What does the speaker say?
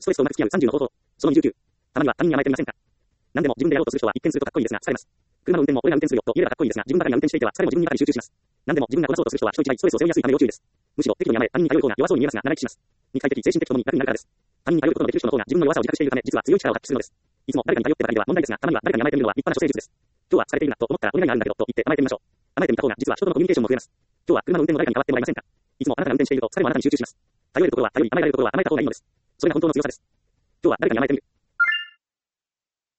ストレスとうまく付き合う30の方法。その29。たまには他人に甘えてみませんか。何でも自分でやろうとする人は一見するとかっこいいですが、疲れます。車の運転も俺が運転するよと言えばかっこいいですが、自分ばかりが運転していては疲れも自分にばかり集中します。何でも自分がこなそうとする人は人一倍ストレスを背負いやすいため要注意です。むしろ適度に甘え、他人に頼る方が弱そうに見えますが、長生きします。肉体的、精神的ともに楽になるからです。他人に頼ることのできる人の方が自分の弱さを自覚しているため、実は強い力を発揮するのです。いつも誰かに頼ってばかりでは問題ですが、たまには誰かに甘えてみるのは立派な処世術です。今日は疲れているなと思ったらお願いがあるんだけどと言って甘えてみましょう。甘えてみた方が実は人とのコミュニケーションも増えます。今日は車の運転も誰かに代わってもらえませんか。いつもあなたが運転していると疲れもあなたに集中します。頼れるところは頼り、甘えられるところは甘えた方がいいのです。それが本当の強さです。今日は誰かに甘えてみる。